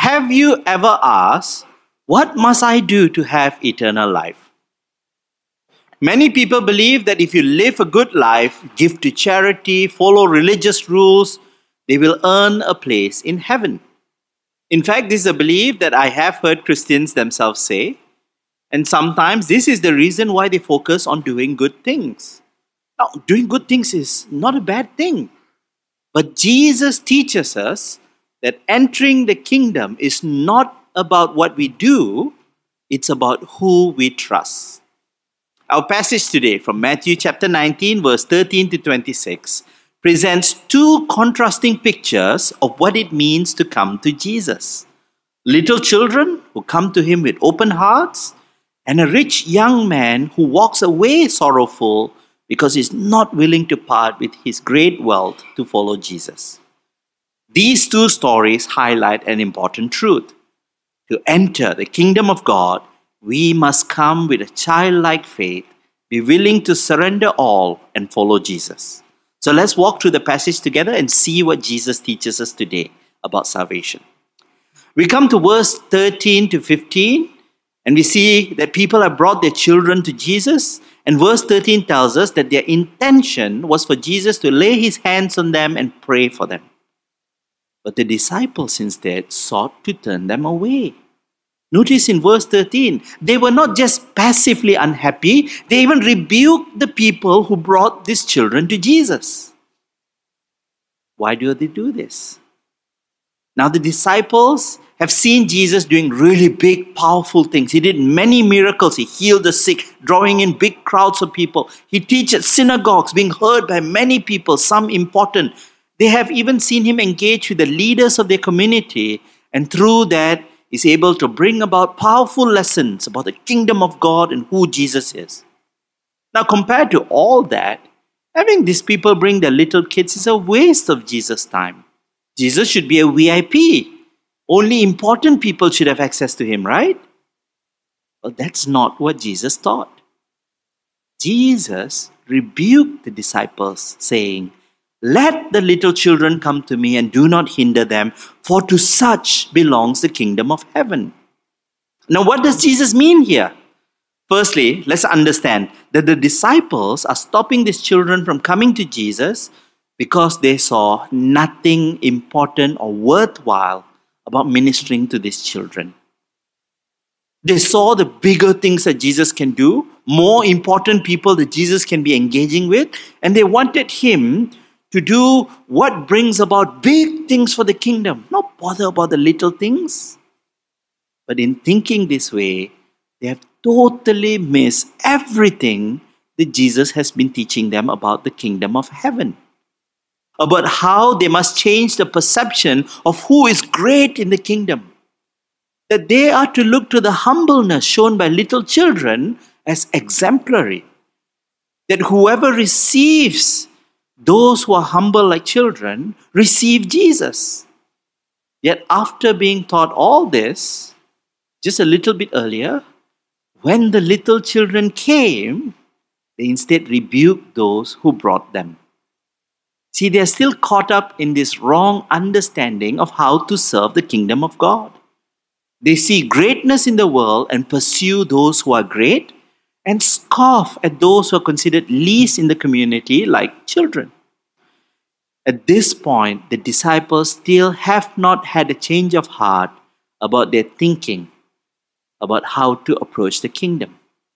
Have you ever asked, what must I do to have eternal life? Many people believe that if you live a good life, give to charity, follow religious rules, they will earn a place in heaven. In fact, this is a belief that I have heard Christians themselves say, and sometimes this is the reason why they focus on doing good things. Now, doing good things is not a bad thing, but Jesus teaches us that entering the kingdom is not about what we do, it's about who we trust. Our passage today from Matthew chapter 19, verse 13 to 26, presents two contrasting pictures of what it means to come to Jesus. Little children who come to him with open hearts, and a rich young man who walks away sorrowful because he's not willing to part with his great wealth to follow Jesus. These two stories highlight an important truth. To enter the kingdom of God, we must come with a childlike faith, be willing to surrender all and follow Jesus. So let's walk through the passage together and see what Jesus teaches us today about salvation. We come to verse 13 to 15, and we see that people have brought their children to Jesus. And verse 13 tells us that their intention was for Jesus to lay his hands on them and pray for them. But the disciples instead sought to turn them away. Notice in verse 13, they were not just passively unhappy, they even rebuked the people who brought these children to Jesus. Why do they do this? Now the disciples have seen Jesus doing really big, powerful things. He did many miracles. He healed the sick, drawing in big crowds of people. He teaches at synagogues, being heard by many people, some important. They have even seen him engage with the leaders of their community, and through that, is able to bring about powerful lessons about the kingdom of God and who Jesus is. Now, compared to all that, having these people bring their little kids is a waste of Jesus' time. Jesus should be a VIP. Only important people should have access to him, right? Well, that's not what Jesus taught. Jesus rebuked the disciples, saying, "Let the little children come to me and do not hinder them, for to such belongs the kingdom of heaven." Now, what does Jesus mean here? Firstly, let's understand that the disciples are stopping these children from coming to Jesus because they saw nothing important or worthwhile about ministering to these children. They saw the bigger things that Jesus can do, more important people that Jesus can be engaging with, and they wanted him to do what brings about big things for the kingdom, not bother about the little things. But in thinking this way, they have totally missed everything that Jesus has been teaching them about the kingdom of heaven, about how they must change the perception of who is great in the kingdom, that they are to look to the humbleness shown by little children as exemplary, that whoever receives those who are humble like children receive Jesus. Yet after being taught all this, just a little bit earlier, when the little children came, they instead rebuked those who brought them. See, they are still caught up in this wrong understanding of how to serve the kingdom of God. They see greatness in the world and pursue those who are great, and scoff at those who are considered least in the community, like children. At this point, the disciples still have not had a change of heart about their thinking about how to approach the kingdom.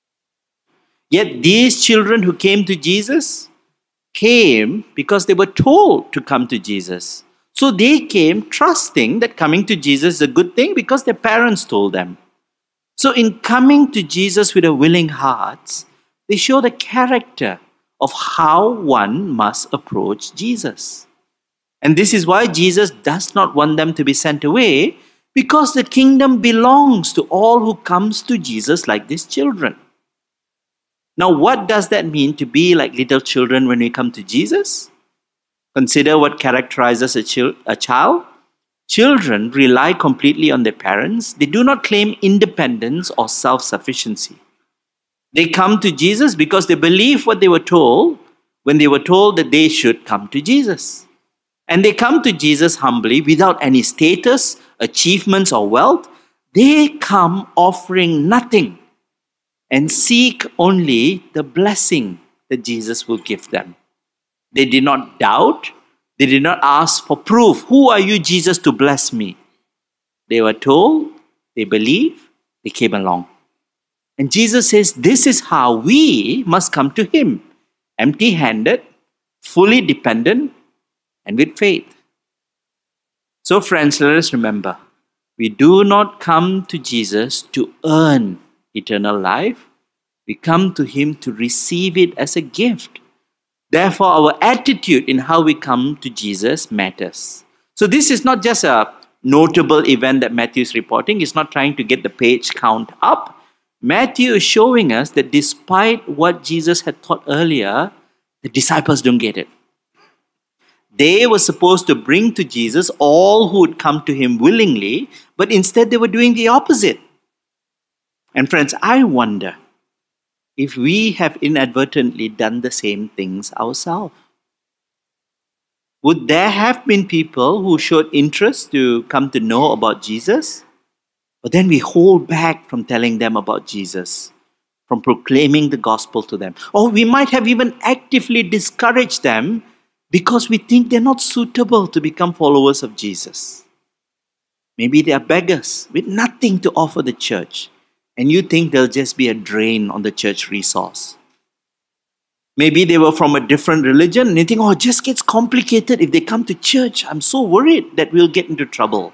Yet these children who came to Jesus came because they were told to come to Jesus. So they came trusting that coming to Jesus is a good thing because their parents told them. So in coming to Jesus with a willing heart, they show the character of how one must approach Jesus. And this is why Jesus does not want them to be sent away, because the kingdom belongs to all who comes to Jesus like these children. Now, what does that mean to be like little children when we come to Jesus? Consider what characterizes a child. Children rely completely on their parents. They do not claim independence or self-sufficiency. They come to Jesus because they believe what they were told when they were told that they should come to Jesus. And they come to Jesus humbly without any status, achievements, or wealth. They come offering nothing and seek only the blessing that Jesus will give them. They did not doubt. They did not ask for proof. Who are you, Jesus, to bless me? They were told, they believed, they came along. And Jesus says, this is how we must come to Him. Empty-handed, fully dependent, and with faith. So friends, let us remember, we do not come to Jesus to earn eternal life. We come to Him to receive it as a gift. Therefore, our attitude in how we come to Jesus matters. So this is not just a notable event that Matthew is reporting. He's not trying to get the page count up. Matthew is showing us that despite what Jesus had taught earlier, the disciples don't get it. They were supposed to bring to Jesus all who would come to Him willingly, but instead they were doing the opposite. And friends, I wonder if we have inadvertently done the same things ourselves. Would there have been people who showed interest to come to know about Jesus, but then we hold back from telling them about Jesus, from proclaiming the gospel to them? Or we might have even actively discouraged them because we think they're not suitable to become followers of Jesus. Maybe they are beggars with nothing to offer the church, and you think they'll just be a drain on the church resource. Maybe they were from a different religion and you think, it just gets complicated if they come to church. I'm so worried that we'll get into trouble.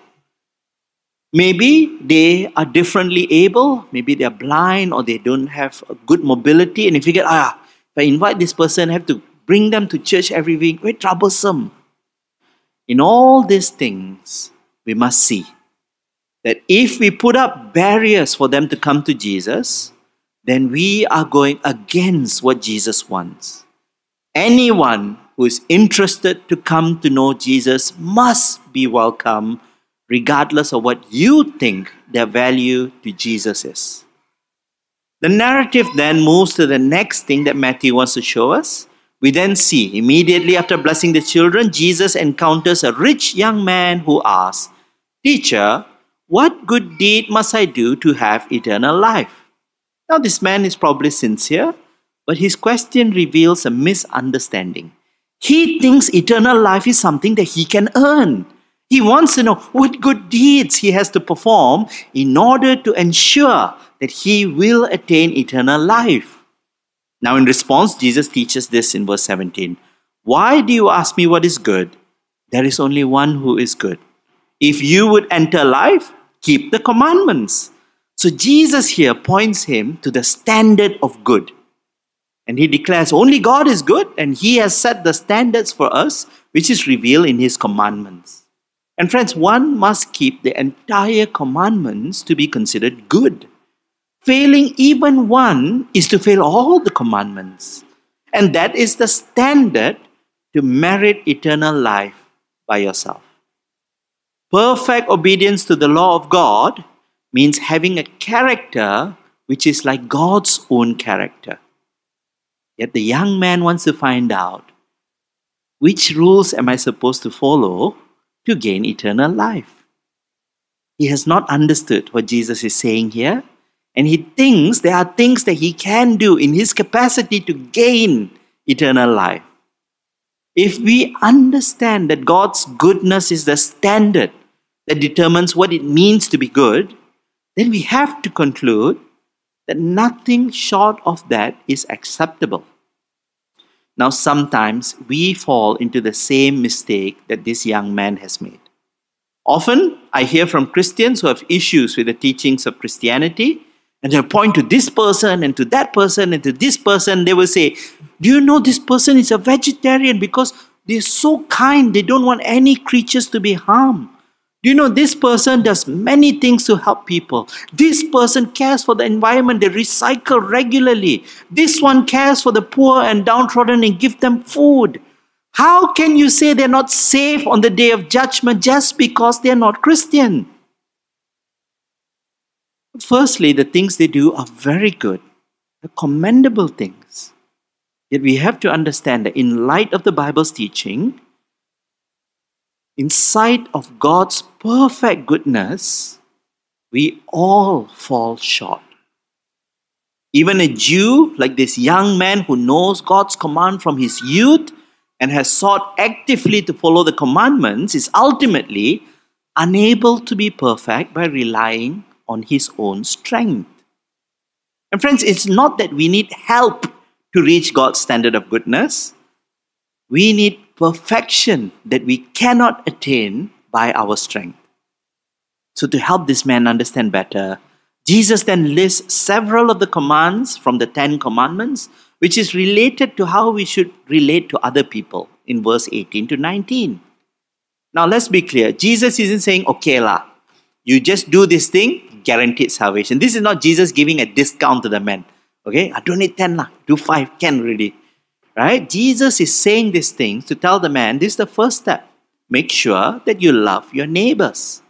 Maybe they are differently able. Maybe they're blind or they don't have a good mobility. And if you get, if I invite this person, I have to bring them to church every week. Very troublesome. In all these things, we must see that if we put up barriers for them to come to Jesus, then we are going against what Jesus wants. Anyone who is interested to come to know Jesus must be welcome, regardless of what you think their value to Jesus is. The narrative then moves to the next thing that Matthew wants to show us. We then see, immediately after blessing the children, Jesus encounters a rich young man who asks, "Teacher, what good deed must I do to have eternal life?" Now, this man is probably sincere, but his question reveals a misunderstanding. He thinks eternal life is something that he can earn. He wants to know what good deeds he has to perform in order to ensure that he will attain eternal life. Now, in response, Jesus teaches this in verse 17. "Why do you ask me what is good? There is only one who is good. If you would enter life, keep the commandments." So Jesus here points him to the standard of good. And he declares only God is good, and He has set the standards for us, which is revealed in His commandments. And friends, one must keep the entire commandments to be considered good. Failing even one is to fail all the commandments. And that is the standard to merit eternal life by yourself. Perfect obedience to the law of God means having a character which is like God's own character. Yet the young man wants to find out, which rules am I supposed to follow to gain eternal life? He has not understood what Jesus is saying here, and he thinks there are things that he can do in his capacity to gain eternal life. If we understand that God's goodness is the standard that determines what it means to be good, then we have to conclude that nothing short of that is acceptable. Now, sometimes we fall into the same mistake that this young man has made. Often, I hear from Christians who have issues with the teachings of Christianity, and they'll point to this person and to that person and to this person. They will say, "Do you know this person is a vegetarian because they're so kind, they don't want any creatures to be harmed. Do you know this person does many things to help people? This person cares for the environment, they recycle regularly. This one cares for the poor and downtrodden and give them food." How can you say they're not safe on the day of judgment just because they're not Christian? Firstly, the things they do are very good, they're commendable things. Yet we have to understand that in light of the Bible's teaching, In sight of God's perfect goodness, we all fall short. Even a Jew, like this young man who knows God's command from his youth and has sought actively to follow the commandments, is ultimately unable to be perfect by relying on his own strength. And friends, it's not that we need help to reach God's standard of goodness. We need perfection that we cannot attain by our strength. So to help this man understand better, Jesus then lists several of the commands from the 10 Commandments, which is related to how we should relate to other people in verse 18 to 19. Now let's be clear. Jesus isn't saying, okay lah, you just do this thing, guaranteed salvation. This is not Jesus giving a discount to the man. Okay, I don't need 10 lah, do 5, can already. Right? Jesus is saying these things to tell the man, this is the first step. Make sure that you love your neighbors.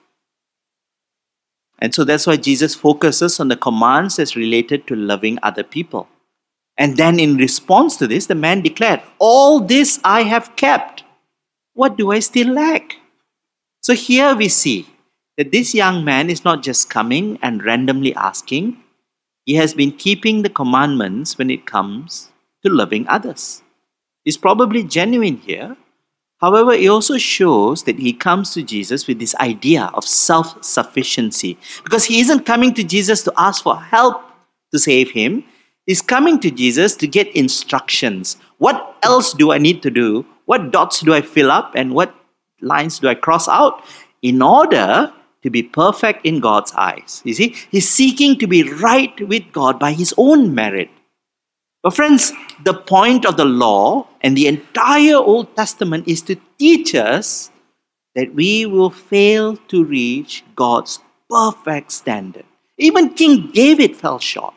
And so that's why Jesus focuses on the commands as related to loving other people. And then in response to this, the man declared, all this I have kept. What do I still lack? So here we see that this young man is not just coming and randomly asking. He has been keeping the commandments when it comes to loving others. He's probably genuine here. However, it also shows that he comes to Jesus with this idea of self-sufficiency. Because he isn't coming to Jesus to ask for help to save him. He's coming to Jesus to get instructions. What else do I need to do? What dots do I fill up? And what lines do I cross out in order to be perfect in God's eyes? You see, he's seeking to be right with God by his own merit. But friends, the point of the law and the entire Old Testament is to teach us that we will fail to reach God's perfect standard. Even King David fell short.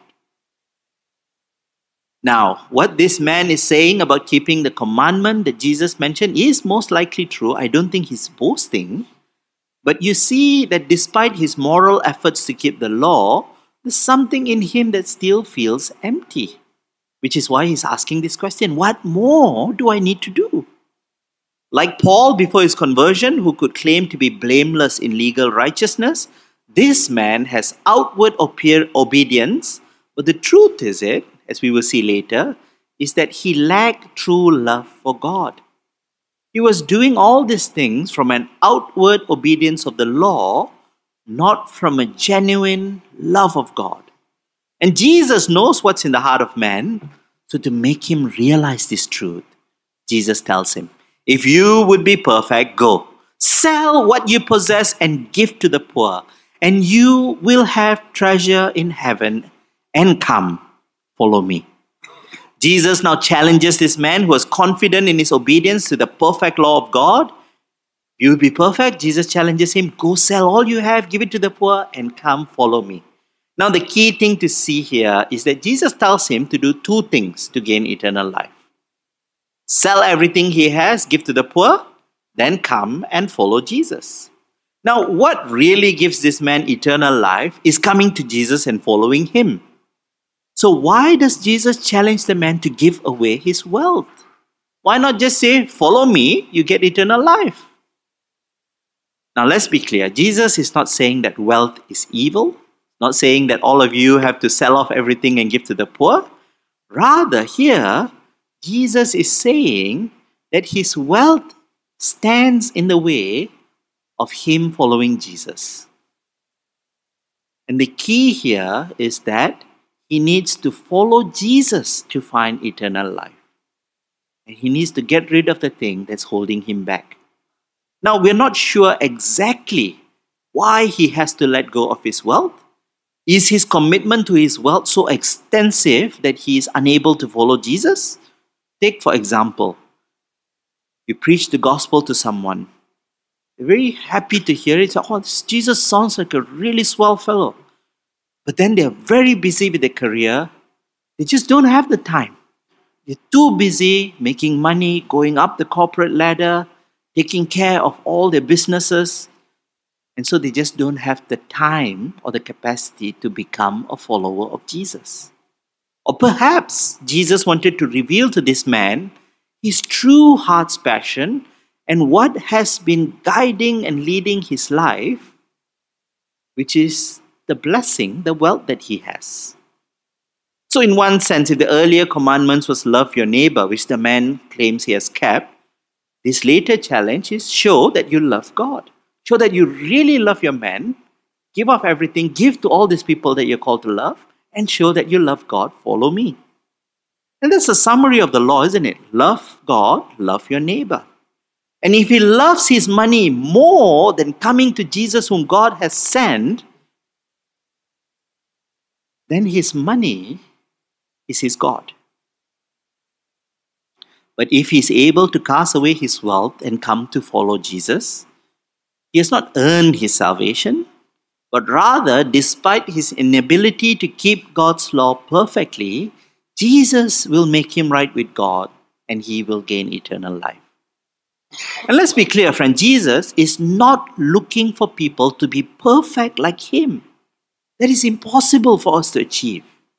Now, what this man is saying about keeping the commandment that Jesus mentioned is most likely true. I don't think he's boasting. But you see that despite his moral efforts to keep the law, there's something in him that still feels empty. Which is why he's asking this question, what more do I need to do? Like Paul before his conversion, who could claim to be blameless in legal righteousness, this man has outward obedience, but the truth is as we will see later, is that he lacked true love for God. He was doing all these things from an outward obedience of the law, not from a genuine love of God. And Jesus knows what's in the heart of man. So to make him realize this truth, Jesus tells him, if you would be perfect, go. Sell what you possess and give to the poor, and you will have treasure in heaven, and come, follow me. Jesus now challenges this man who was confident in his obedience to the perfect law of God. You will be perfect. Jesus challenges him, go sell all you have, give it to the poor, and come, follow me. Now, the key thing to see here is that Jesus tells him to do two things to gain eternal life. Sell everything he has, give to the poor, then come and follow Jesus. Now, what really gives this man eternal life is coming to Jesus and following him. So why does Jesus challenge the man to give away his wealth? Why not just say, follow me, you get eternal life? Now, let's be clear. Jesus is not saying that wealth is evil. Not saying that all of you have to sell off everything and give to the poor. Rather, here, Jesus is saying that his wealth stands in the way of him following Jesus. And the key here is that he needs to follow Jesus to find eternal life. And he needs to get rid of the thing that's holding him back. Now, we're not sure exactly why he has to let go of his wealth. Is his commitment to his wealth so extensive that he is unable to follow Jesus? Take, for example, you preach the gospel to someone. They're very happy to hear it. Oh, this Jesus sounds like a really swell fellow. But then they're very busy with their career. They just don't have the time. They're too busy making money, going up the corporate ladder, taking care of all their businesses. And so they just don't have the time or the capacity to become a follower of Jesus. Or perhaps Jesus wanted to reveal to this man his true heart's passion and what has been guiding and leading his life, which is the blessing, the wealth that he has. So in one sense, if the earlier commandments was love your neighbor, which the man claims he has kept, this later challenge is show that you love God. Show that you really love your man. Give up everything. Give to all these people that you're called to love. And show that you love God. Follow me. And that's a summary of the law, isn't it? Love God. Love your neighbor. And if he loves his money more than coming to Jesus whom God has sent, then his money is his God. But if he is able to cast away his wealth and come to follow Jesus, he has not earned his salvation, but rather, despite his inability to keep God's law perfectly, Jesus will make him right with God and he will gain eternal life. And let's be clear, friend, Jesus is not looking for people to be perfect like him. That is impossible for us to achieve.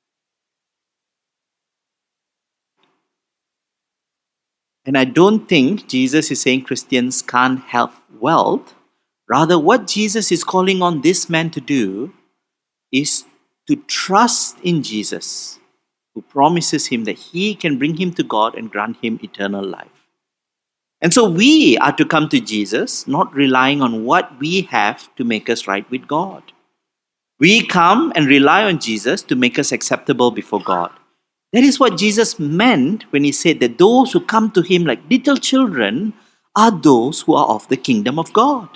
And I don't think Jesus is saying Christians can't have wealth. Rather, what Jesus is calling on this man to do is to trust in Jesus, who promises him that he can bring him to God and grant him eternal life. And so we are to come to Jesus, not relying on what we have to make us right with God. We come and rely on Jesus to make us acceptable before God. That is what Jesus meant when he said that those who come to him like little children are those who are of the kingdom of God.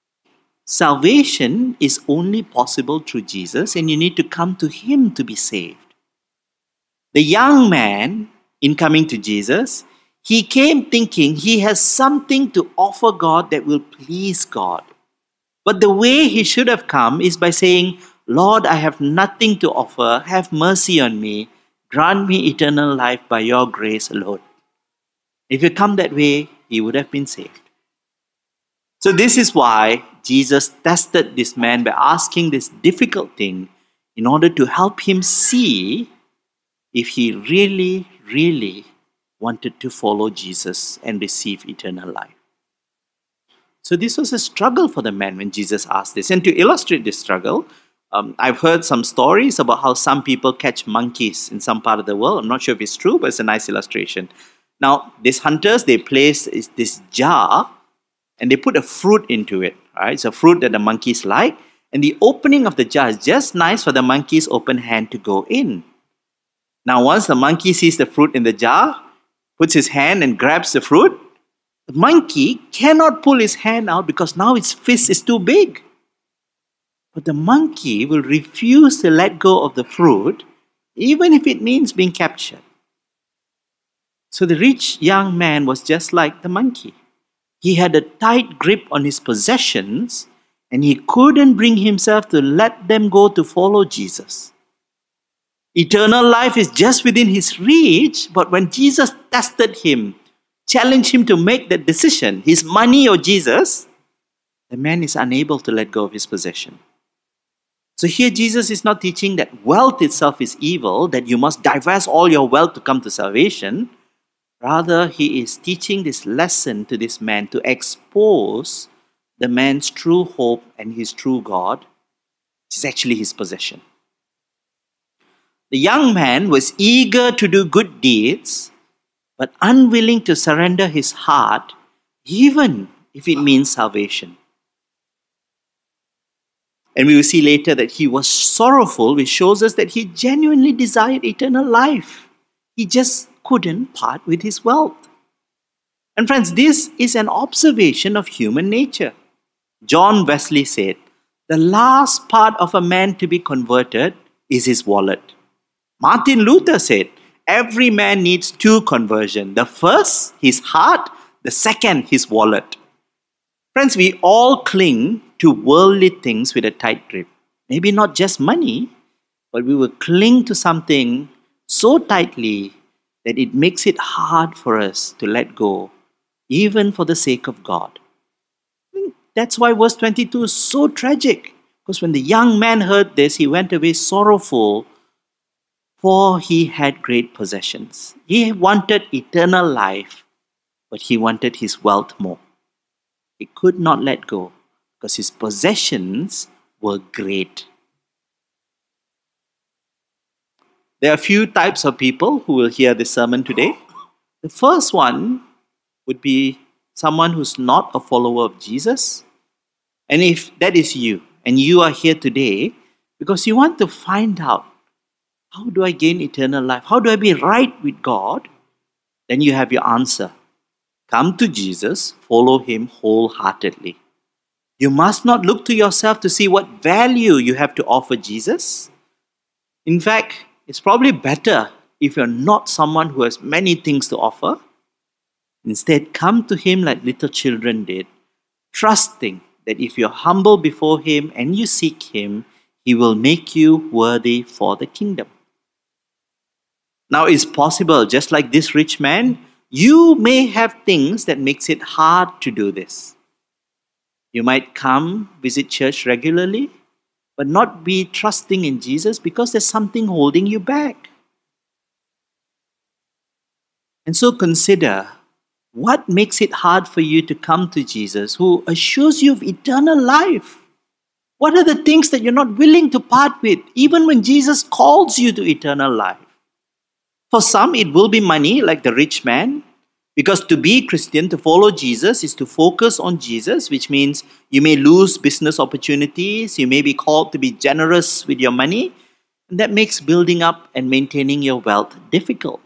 Salvation is only possible through Jesus, and you need to come to him to be saved. The young man, in coming to Jesus, he came thinking he has something to offer God that will please God. But the way he should have come is by saying, Lord, I have nothing to offer. Have mercy on me. Grant me eternal life by your grace alone. If you come that way, he would have been saved. So this is why Jesus tested this man by asking this difficult thing in order to help him see if he really, really wanted to follow Jesus and receive eternal life. So this was a struggle for the man when Jesus asked this. And to illustrate this struggle, I've heard some stories about how some people catch monkeys in some part of the world. I'm not sure if it's true, but it's a nice illustration. Now, these hunters, they place this jar and they put a fruit into it. Right? It's a fruit that the monkeys like. And the opening of the jar is just nice for the monkey's open hand to go in. Now, once the monkey sees the fruit in the jar, puts his hand and grabs the fruit, the monkey cannot pull his hand out because now its fist is too big. But the monkey will refuse to let go of the fruit, even if it means being captured. So the rich young man was just like the monkey. He had a tight grip on his possessions, and he couldn't bring himself to let them go to follow Jesus. Eternal life is just within his reach, but when Jesus tested him, challenged him to make that decision, his money or Jesus, the man is unable to let go of his possession. So here Jesus is not teaching that wealth itself is evil, that you must divest all your wealth to come to salvation. Rather, he is teaching this lesson to this man to expose the man's true hope and his true God, which is actually his possession. The young man was eager to do good deeds, but unwilling to surrender his heart, even if it means salvation. And we will see later that he was sorrowful, which shows us that he genuinely desired eternal life. He just couldn't part with his wealth. And friends, this is an observation of human nature. John Wesley said, the last part of a man to be converted is his wallet. Martin Luther said, every man needs two conversions. The first, his heart. The second, his wallet. Friends, we all cling to worldly things with a tight grip. Maybe not just money, but we will cling to something so tightly that it makes it hard for us to let go, even for the sake of God. That's why verse 22 is so tragic. Because when the young man heard this, he went away sorrowful, for he had great possessions. He wanted eternal life, but he wanted his wealth more. He could not let go because his possessions were great. There are a few types of people who will hear this sermon today. The first one would be someone who's not a follower of Jesus. And if that is you, and you are here today because you want to find out, how do I gain eternal life? How do I be right with God? Then you have your answer. Come to Jesus, follow him wholeheartedly. You must not look to yourself to see what value you have to offer Jesus. In fact, it's probably better if you're not someone who has many things to offer. Instead, come to him like little children did, trusting that if you're humble before him and you seek him, he will make you worthy for the kingdom. Now, it's possible, just like this rich man, you may have things that makes it hard to do this. You might come, visit church regularly, but not be trusting in Jesus because there's something holding you back. And so consider, what makes it hard for you to come to Jesus who assures you of eternal life? What are the things that you're not willing to part with, even when Jesus calls you to eternal life? For some, it will be money, like the rich man, because to be Christian, to follow Jesus, is to focus on Jesus, which means you may lose business opportunities, you may be called to be generous with your money, and that makes building up and maintaining your wealth difficult.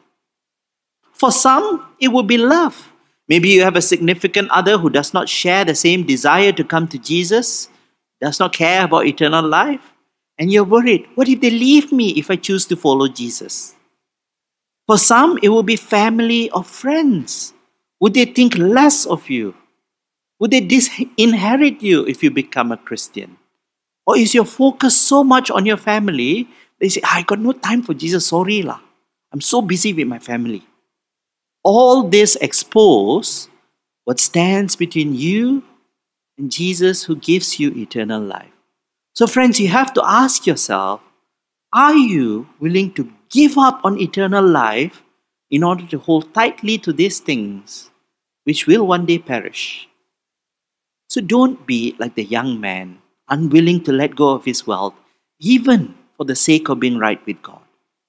For some, it will be love. Maybe you have a significant other who does not share the same desire to come to Jesus, does not care about eternal life, and you're worried, what if they leave me if I choose to follow Jesus? For some, it will be family or friends. Would they think less of you? Would they disinherit you if you become a Christian? Or is your focus so much on your family, they say, I got no time for Jesus, sorry lah. I'm so busy with my family. All this expose what stands between you and Jesus who gives you eternal life. So friends, you have to ask yourself, are you willing to give up on eternal life in order to hold tightly to these things which will one day perish? So don't be like the young man, unwilling to let go of his wealth, even for the sake of being right with God.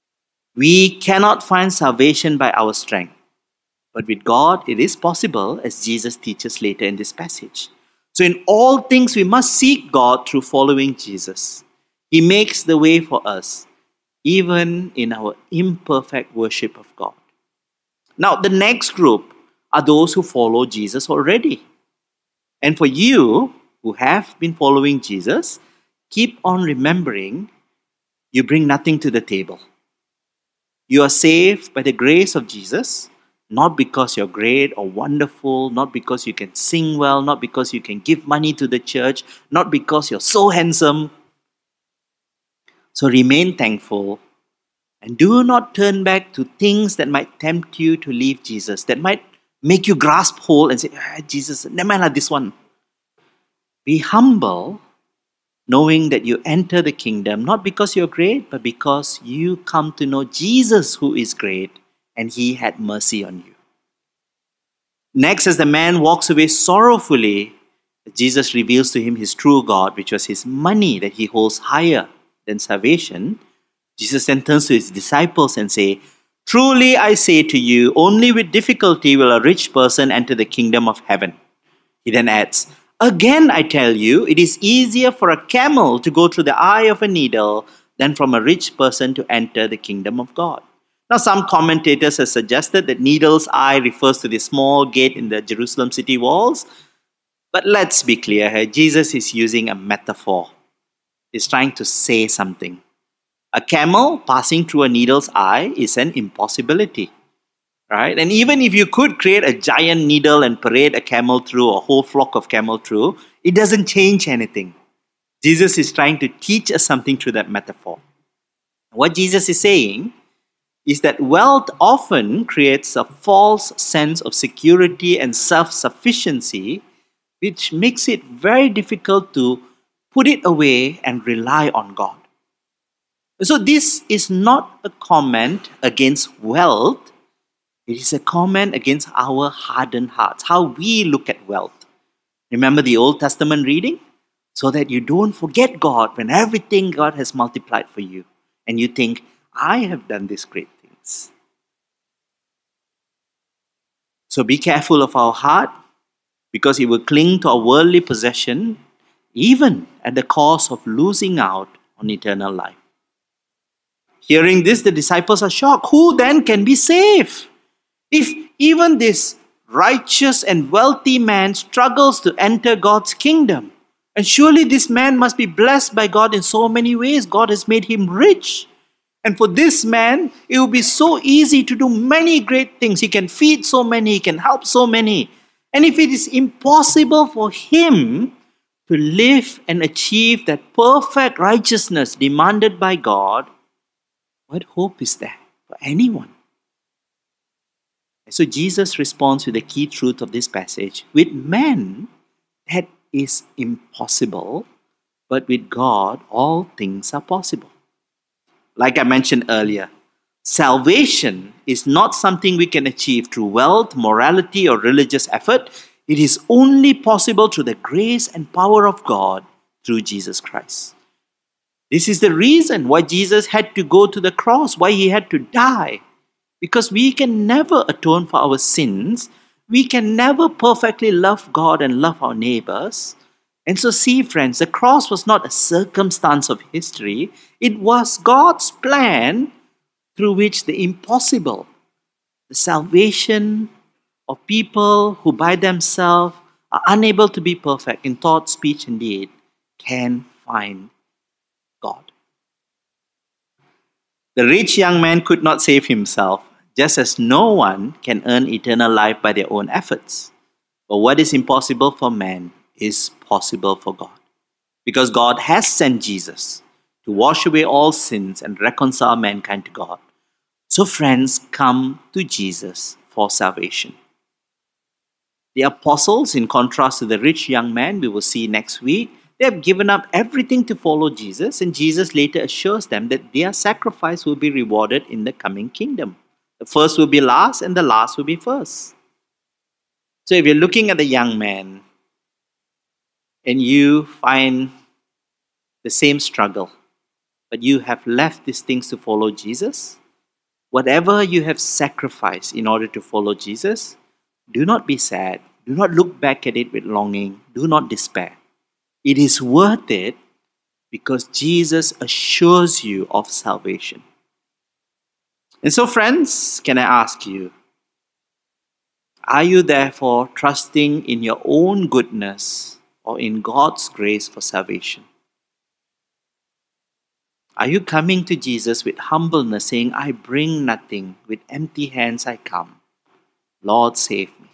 We cannot find salvation by our strength, but with God it is possible, as Jesus teaches later in this passage. So in all things we must seek God through following Jesus. He makes the way for us, even in our imperfect worship of God. Now, the next group are those who follow Jesus already. And for you who have been following Jesus, keep on remembering you bring nothing to the table. You are saved by the grace of Jesus, not because you're great or wonderful, not because you can sing well, not because you can give money to the church, not because you're so handsome. So remain thankful and do not turn back to things that might tempt you to leave Jesus, that might make you grasp hold and say, Jesus, never mind this one. Be humble, knowing that you enter the kingdom not because you're great, but because you come to know Jesus who is great and he had mercy on you. Next, as the man walks away sorrowfully, Jesus reveals to him his true God, which was his money that he holds higher than salvation. Jesus then turns to his disciples and say, truly I say to you, only with difficulty will a rich person enter the kingdom of heaven. He then adds, again I tell you, it is easier for a camel to go through the eye of a needle than from a rich person to enter the kingdom of God. Now, some commentators have suggested that needle's eye refers to the small gate in the Jerusalem city walls. But let's be clear here, Jesus is using a metaphor. He's trying to say something. A camel passing through a needle's eye is an impossibility, right? And even if you could create a giant needle and parade a camel through, a whole flock of camel through, it doesn't change anything. Jesus is trying to teach us something through that metaphor. What Jesus is saying is that wealth often creates a false sense of security and self-sufficiency, which makes it very difficult to put it away and rely on God. So this is not a comment against wealth. It is a comment against our hardened hearts, how we look at wealth. Remember the Old Testament reading? So that you don't forget God when everything God has multiplied for you. And you think, I have done these great things. So be careful of our heart, because it will cling to our worldly possession, even at the cost of losing out on eternal life. Hearing this, the disciples are shocked. Who then can be saved? If even this righteous and wealthy man struggles to enter God's kingdom, and surely this man must be blessed by God in so many ways. God has made him rich. And for this man, it will be so easy to do many great things. He can feed so many, he can help so many. And if it is impossible for him to live and achieve that perfect righteousness demanded by God, what hope is there for anyone? So Jesus responds with the key truth of this passage. With man, that is impossible, but with God, all things are possible. Like I mentioned earlier, salvation is not something we can achieve through wealth, morality, or religious effort. It is only possible through the grace and power of God through Jesus Christ. This is the reason why Jesus had to go to the cross, why he had to die. Because we can never atone for our sins. We can never perfectly love God and love our neighbors. And so see, friends, the cross was not a circumstance of history. It was God's plan through which the impossible, the salvation of people who by themselves are unable to be perfect in thought, speech, and deed, can find God. The rich young man could not save himself, just as no one can earn eternal life by their own efforts. But what is impossible for man is possible for God. Because God has sent Jesus to wash away all sins and reconcile mankind to God. So friends, come to Jesus for salvation. The apostles, in contrast to the rich young man we will see next week, they have given up everything to follow Jesus, and Jesus later assures them that their sacrifice will be rewarded in the coming kingdom. The first will be last, and the last will be first. So if you're looking at the young man and you find the same struggle, but you have left these things to follow Jesus, whatever you have sacrificed in order to follow Jesus, do not be sad. Do not look back at it with longing. Do not despair. It is worth it because Jesus assures you of salvation. And so, friends, can I ask you, are you therefore trusting in your own goodness or in God's grace for salvation? Are you coming to Jesus with humbleness, saying, I bring nothing, with empty hands I come. Lord, save me.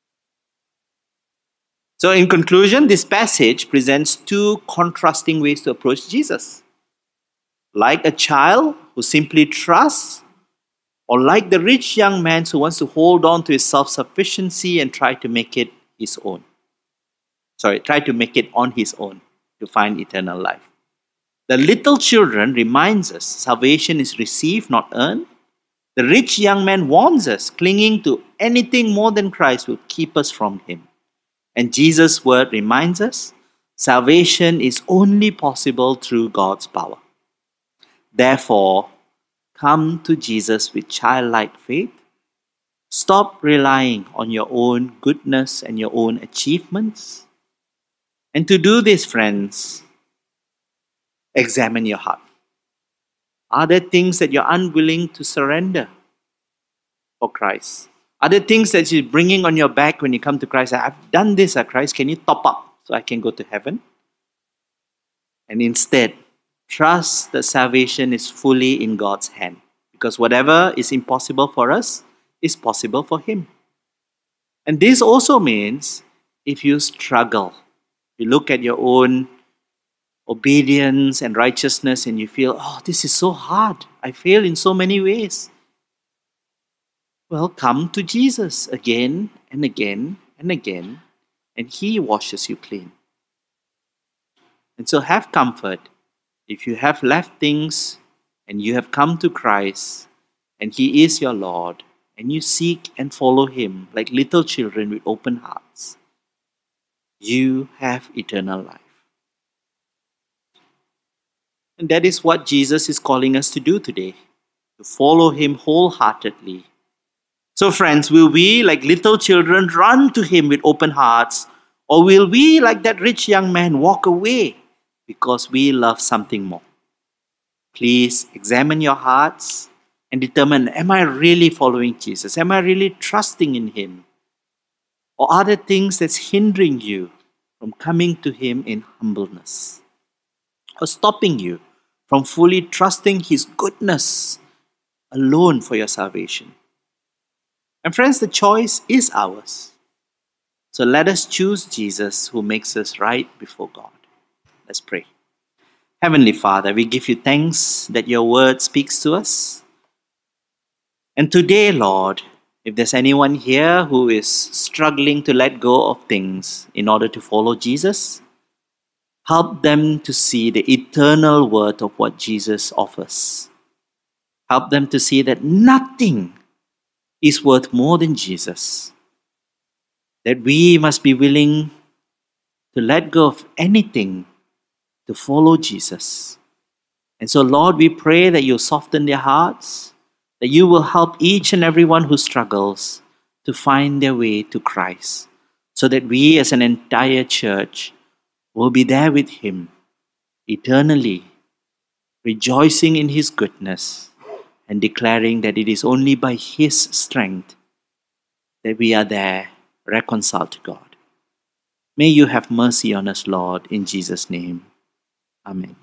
So in conclusion, this passage presents two contrasting ways to approach Jesus. Like a child who simply trusts, or like the rich young man who wants to hold on to his self-sufficiency and try to make it his own. Try to make it on his own to find eternal life. The little children reminds us salvation is received, not earned. The rich young man warns us clinging to anything more than Christ will keep us from him. And Jesus' word reminds us salvation is only possible through God's power. Therefore, come to Jesus with childlike faith. Stop relying on your own goodness and your own achievements. And to do this, friends, examine your heart. Are there things that you're unwilling to surrender for Christ? Are there things that you're bringing on your back when you come to Christ? I've done this, Christ. Can you top up so I can go to heaven? And instead, trust that salvation is fully in God's hand. Because whatever is impossible for us is possible for Him. And this also means if you struggle, you look at your own obedience and righteousness and you feel, oh, this is so hard. I fail in so many ways. Well, come to Jesus again and again and again, and He washes you clean. And so have comfort if you have left things and you have come to Christ and He is your Lord and you seek and follow Him like little children with open hearts. you have eternal life. And that is what Jesus is calling us to do today, to follow him wholeheartedly. So, friends, will we, like little children, run to him with open hearts, or will we, like that rich young man, walk away because we love something more? Please examine your hearts and determine, am I really following Jesus? Am I really trusting in him? Or are there things that's hindering you from coming to him in humbleness? Or stopping you from fully trusting his goodness alone for your salvation? And friends, the choice is ours. So let us choose Jesus who makes us right before God. Let's pray. Heavenly Father, we give you thanks that your word speaks to us. And today, Lord, if there's anyone here who is struggling to let go of things in order to follow Jesus, help them to see the eternal worth of what Jesus offers. Help them to see that nothing is worth more than Jesus. That we must be willing to let go of anything to follow Jesus. And so, Lord, we pray that you'll soften their hearts, that you will help each and everyone who struggles to find their way to Christ, so that we as an entire church will be there with him eternally, rejoicing in his goodness and declaring that it is only by his strength that we are there reconciled to God. May you have mercy on us, Lord, in Jesus' name. Amen.